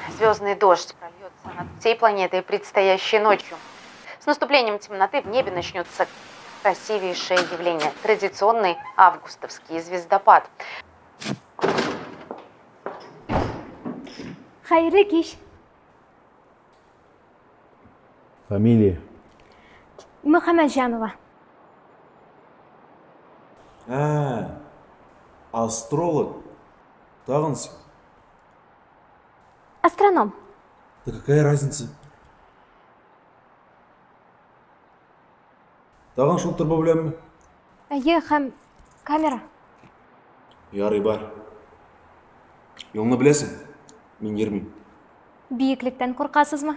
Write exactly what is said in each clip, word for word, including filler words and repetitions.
Звездный дождь прольется над всей планетой предстоящей ночью. С наступлением темноты в небе начнется красивейшее явление – традиционный августовский звездопад. Хайры кеш. Фамилия? Мухаммаджанова. А, астролог. Тағын сен? Астроном. Да какая разница? Тағын шылтыр бөлемі? Әйе, һәм камера. Ярый бар. Елны білесің? Мен ермін. Биікліктен қорқасызмы?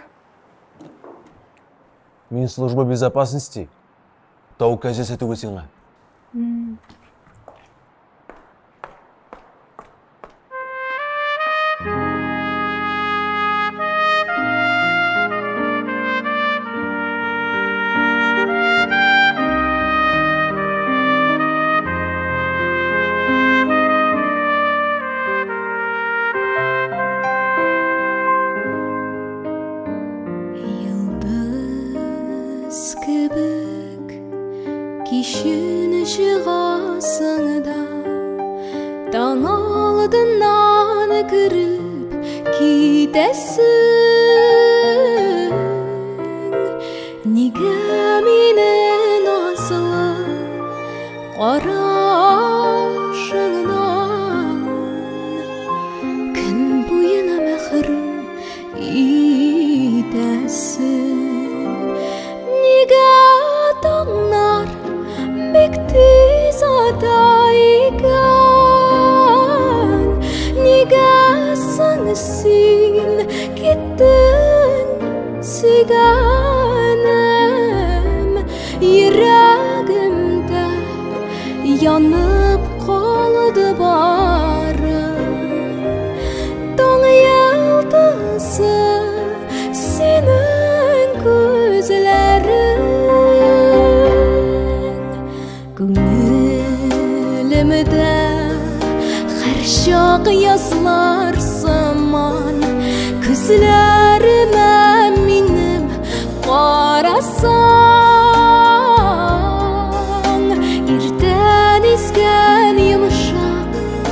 Мен служба безопасности. Тау кәзес әтуге сеңа. Кишін шығасыңда таң алдынан кіріп кетесің. Неге менің асылы қарашыңнан күн бойына мәхрүм етесің? Неге таңнар бек тез атайған? Неге сен кеттің сүйгенім? Жүрегімде янып қалды барым. Таң йылдызы сенің көзлерің. Көңілімде hər шақ yazlar zaman, көзлеріме минем қарасаң. Ертең ескен йомшақ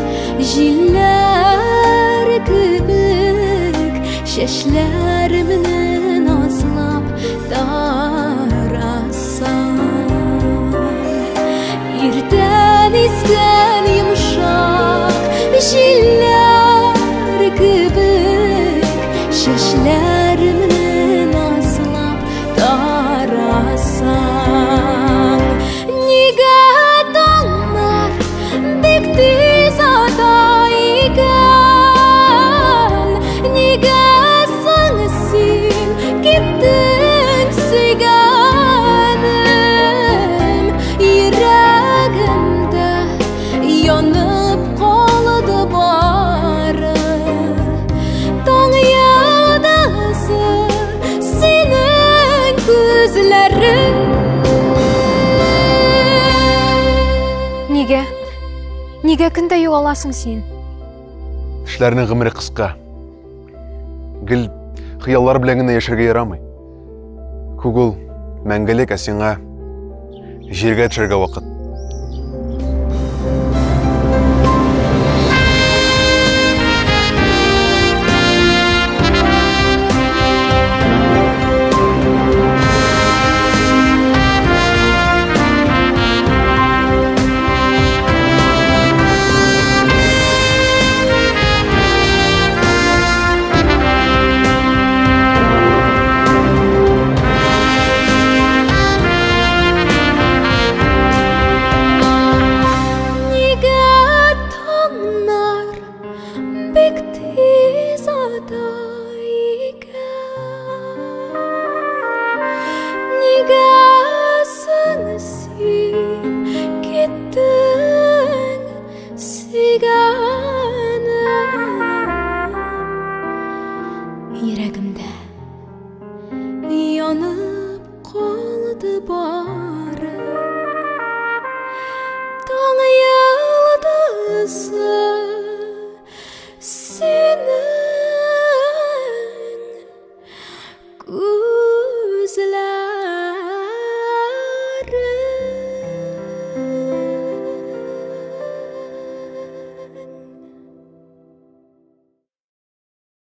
җилләр кебек, чәчләремне назлап тарасаң. Ертең ескен йомшақ җилләр кебек, чәчләремне назлап тарасаң. Неге таңнар бик тез атайған? Неге соң сен кеттің сүйгенім? Йөрәгемдә янып қалды барым. Таң йылдызы сенің көзлерің. Неге? Неге күнде югаласың сен? Кешеләрнең гомере кыска. Гел хыяллар белән генә яшәргә ярамый. Күгел мәңгелек, ә сиңа җиргә төшәргә вакыт.